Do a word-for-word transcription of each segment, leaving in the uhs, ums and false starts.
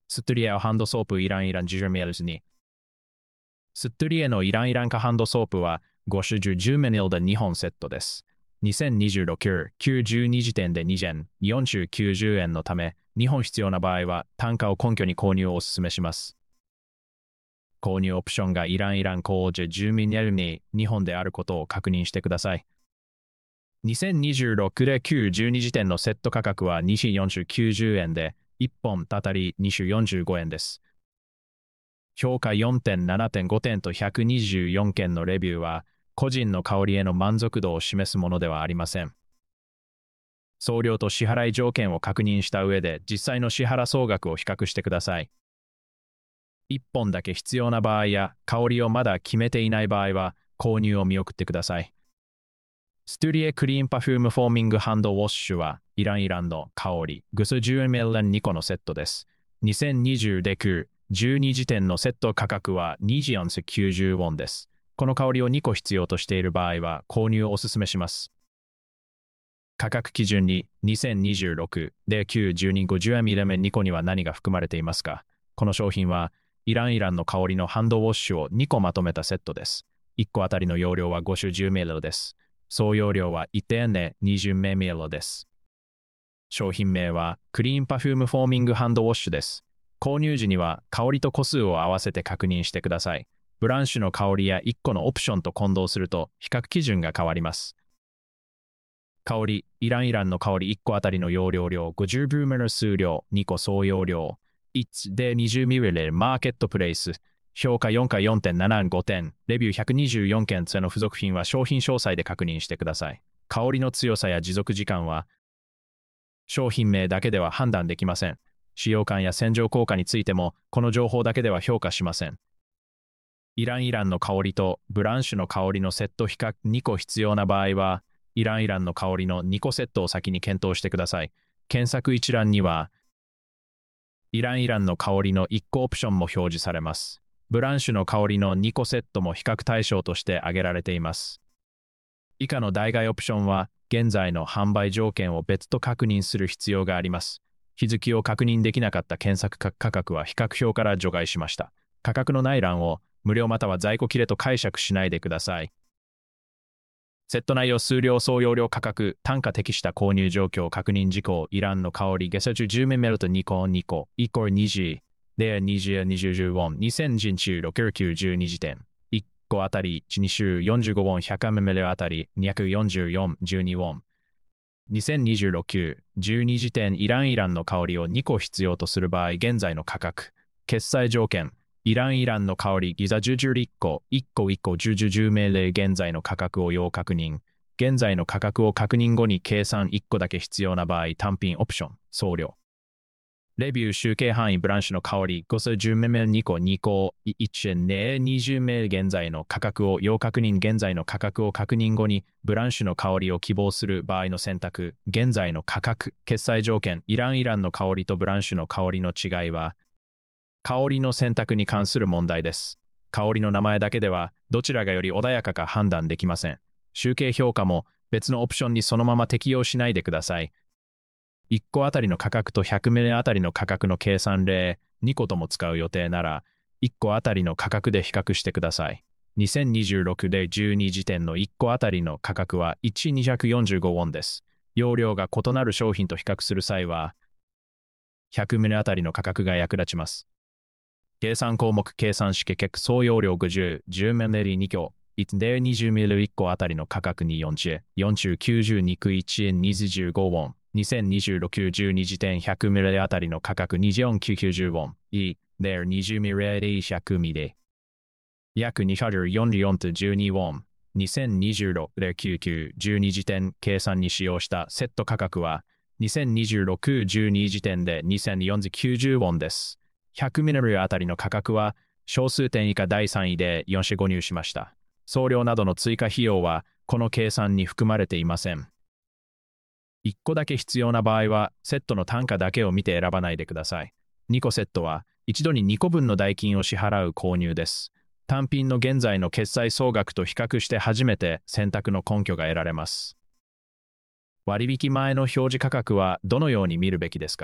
ストゥリエハンドソープイランイランじゅうミリに。ストゥリエのイランイラン化ハンドソープはご種じゅうミリでにほんセットです。にせんにじゅうろく、きゅうじゅうに時点でにじん、よんじゅうきゅうえんのため、にほん必要な場合は単価を根拠に購入をお勧めします。購入オプションがイランイラン工事じゅうミリににほんであることを確認してください。にせんにじゅうろくできゅうじゅうに時点のセット価格はに種よんじゅうきゅうえんで、いっぽんたたりに種よんじゅうごえんです。評価 よんてんななてんご 点とひゃくにじゅうよんけんのレビューは、個人の香りへの満足度を示すものではありません。送料と支払い条件を確認した上で、実際の支払総額を比較してください。いっぽんだけ必要な場合や、香りをまだ決めていない場合は、購入を見送ってください。ストゥリエクリーンパフュームフォーミングハンドウォッシュは、イランイランの香り、グスじゅうミリにこのセットです。にせんにじゅうできゅう、じゅうに時点のセット価格はにじゅうよんきゅうじゅうウォンです。この香りをにこ必要としている場合は、購入をお勧めします。価格基準ににせんにじゅうろくできゅうじゅうに ごじゅうミリにこには何が含まれていますか？この商品は、イランイランの香りのハンドウォッシュをにこまとめたセットです。いっこあたりの容量はご種じゅうミリです。総容量は いってんでにじゅうミリです。商品名はクリーンパフュームフォーミングハンドウォッシュです。購入時には香りと個数を合わせて確認してください。ブランシュの香りやいっこのオプションと混同すると比較基準が変わります。香り、イランイランの香りいっこあたりの容量量ごじゅうブーメル数量にこ総容量いちでにじゅうミリマーケットプレイス評価よんか よんてんななご 点レビューひゃくにじゅうよんけんつの付属品は商品詳細で確認してください。香りの強さや持続時間は商品名だけでは判断できません。使用感や洗浄効果についてもこの情報だけでは評価しません。イランイランの香りとブランシュの香りのセット比較にこ必要な場合はイランイランの香りのにこセットを先に検討してください。検索一覧にはイランイランの香りのいっこオプションも表示されます。ブランシュの香りのにこセットも比較対象として挙げられています。以下の代替オプションは現在の販売条件を別途確認する必要があります。日付を確認できなかった検索価格は比較表から除外しました。価格のない欄を無料または在庫切れと解釈しないでください。セット内容数量総容量価格単価適した購入状況確認事項イランの香りゲソ中じゅうミリとにこにこイコールにじゅうでにじゅう、にじゅうウォンにせんじゅうろく、きゅうじゅうに時点いっこあたりいち、に種よんじゅうごウォンひゃくミリあたりにひゃくよんじゅうよん、じゅうにウォンにせんにじゅうろく、じゅうに時点イランイランの香りをにこ必要とする場合現在の価格決済条件イランイランの香りギザじゅういっこいっこいっこじゅうじゅう命令現在の価格を要確認現在の価格を確認後に計算いっこだけ必要な場合単品オプション送料レビュー集計範囲ブランシュの香りごじゅうミリにこにこいちねにじゅうミリ現在の価格を要確認現在の価格を確認後にブランシュの香りを希望する場合の選択現在の価格決済条件イランイランの香りとブランシュの香りの違いは香りの選択に関する問題です。香りの名前だけではどちらがより穏やかか判断できません。集計評価も別のオプションにそのまま適用しないでください。いっこあたりの価格とひゃくミリあたりの価格の計算例にことも使う予定ならいっこあたりの価格で比較してください。にせんにじゅうろくでじゅうに時点のいっこあたりの価格はいち、にひゃくよんじゅうごウォンです。容量が異なる商品と比較する際はひゃくミリあたりの価格が役立ちます。計算項目計算式結果総容量ごじゅう、じゅうミリにこいちでにじゅうミリいっこあたりの価格によんじゅう、よんじゅうきゅうじゅうにくいちえんにじゅうごウォンにせんにじゅうろく、じゅうに時点ひゃくミリあたりの価格にじゅうよん、きゅうひゃくきゅうじゅうウォンいでにじゅうミリでひゃくミリ約にひゃくよんじゅうよんとじゅうにウォンにせんにじゅうろくできゅうじゅうきゅう、じゅうに時点計算に使用したセット価格はにせんにじゅうろく、じゅうに時点でにせんよんひゃくきゅうじゅうウォンです。ひゃくミリあたりの価格は小数点以下だいさんいでよん種ご入しました。送料などの追加費用はこの計算に含まれていません。いっこだけ必要な場合はセットの単価だけを見て選ばないでください。にこセットは一度ににこぶんの代金を支払う購入です。単品の現在の決済総額と比較して初めて選択の根拠が得られます。割引前の表示価格はどのように見るべきですか？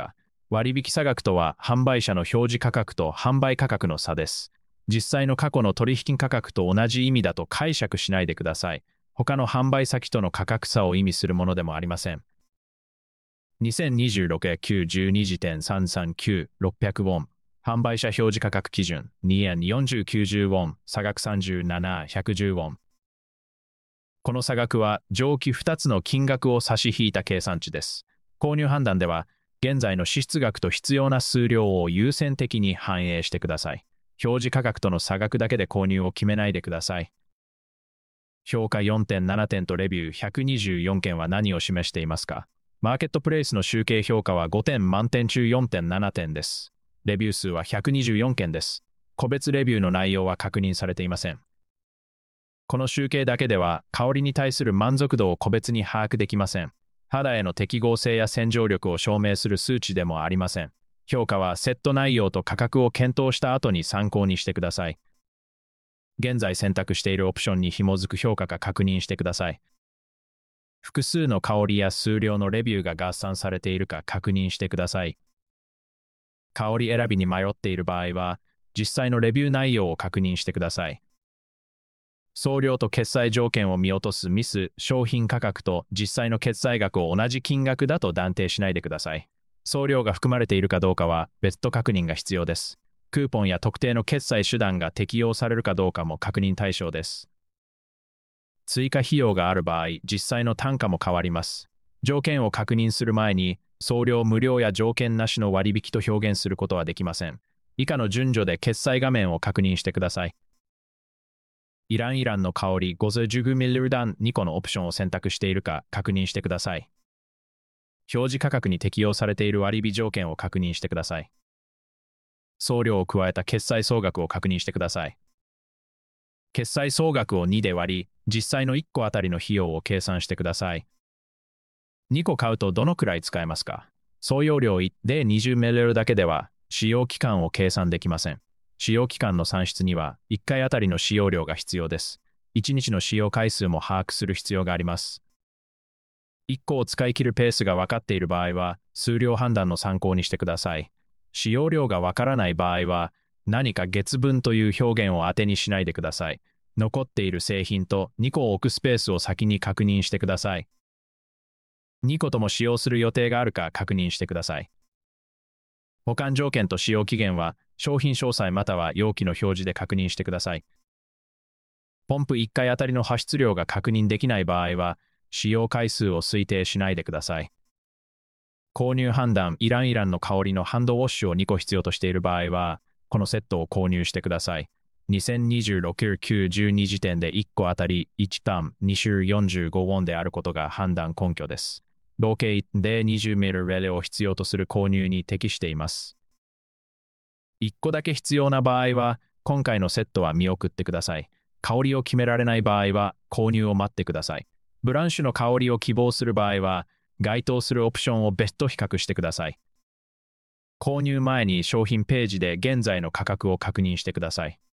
割引差額とは販売者の表示価格と販売価格の差です。実際の過去の取引価格と同じ意味だと解釈しないでください。他の販売先との価格差を意味するものでもありません。にせんにじゅうろくえんきゅうじゅうに時点さんさんきゅう、ろっぴゃくウォン。販売者表示価格基準にえんよんじゅうきゅうじゅうウォン、差額さんじゅうなな、ひゃくじゅうウォン。この差額は上記ふたつの金額を差し引いた計算値です。購入判断では、現在の支出額と必要な数量を優先的に反映してください。表示価格との差額だけで購入を決めないでください。評価よんてんななてんとレビューひゃくにじゅうよんけんは何を示していますか？マーケットプレイスの集計評価はごてん満点中 よんてんなな 点です。レビュー数はひゃくにじゅうよんけんです。個別レビューの内容は確認されていません。この集計だけでは香りに対する満足度を個別に把握できません。肌への適合性や洗浄力を証明する数値でもありません。評価はセット内容と価格を検討した後に参考にしてください。現在選択しているオプションに紐づく評価か確認してください。複数の香りや数量のレビューが合算されているか確認してください。香り選びに迷っている場合は、実際のレビュー内容を確認してください。送料と決済条件を見落とすミス、商品価格と実際の決済額を同じ金額だと断定しないでください。送料が含まれているかどうかは別途確認が必要です。クーポンや特定の決済手段が適用されるかどうかも確認対象です。追加費用がある場合、実際の単価も変わります。条件を確認する前に、送料無料や条件なしの割引と表現することはできません。以下の順序で決済画面を確認してください。イランイランの香りごじゅうミリリットルにこのオプションを選択しているか確認してください。表示価格に適用されている割引条件を確認してください。送料を加えた決済総額を確認してください。決済総額をにで割り、実際のいっこあたりの費用を計算してください。にこ買うとどのくらい使えますか？総容量で にじゅうミリリットル だけでは使用期間を計算できません。使用期間の算出にはいっかいあたりの使用量が必要です。いちにちの使用回数も把握する必要があります。いっこを使い切るペースが分かっている場合は、数量判断の参考にしてください。使用量が分からない場合は、何か月分という表現を当てにしないでください。残っている製品とにこを置くスペースを先に確認してください。にことも使用する予定があるか確認してください。保管条件と使用期限は商品詳細または容器の表示で確認してください。ポンプいっかいあたりの排出量が確認できない場合は、使用回数を推定しないでください。購入判断、イランイランの香りのハンドウォッシュをにこ必要としている場合は、このセットを購入してください。にせんにじゅうろくねんきゅうじゅうに時点でいっこあたりいちタンに種よんじゅうごウォンであることが判断根拠です。合計でにじゅうミリリットルを必要とする購入に適しています。いっこだけ必要な場合は、今回のセットは見送ってください。香りを決められない場合は、購入を待ってください。ブランシュの香りを希望する場合は、該当するオプションを別途比較してください。購入前に商品ページで現在の価格を確認してください。